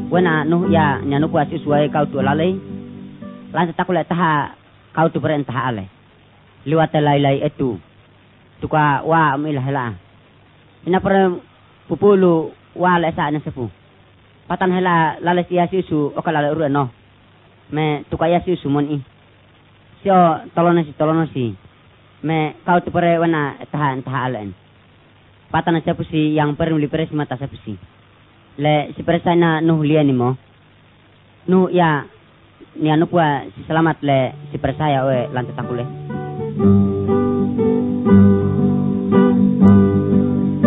Wena nuh ya nyanu puas isuai kau tu lalai. Lantas takule taha kau tu perintah ale. Liwat lai itu. Tuka wa milah hela. Ina per pupulu wa la sa na sepu. Patan hela lalai sia sisu okala uru no. Me tuka ya sisu mon i. Sio tolonosi. Me kau tu pere wana taha alen. Patan sepu si yang perlu liperes mata sepu si. Le si persana nuh liani mo. Nuh ya ni anu pua si selamat le si persaya we lantas takule.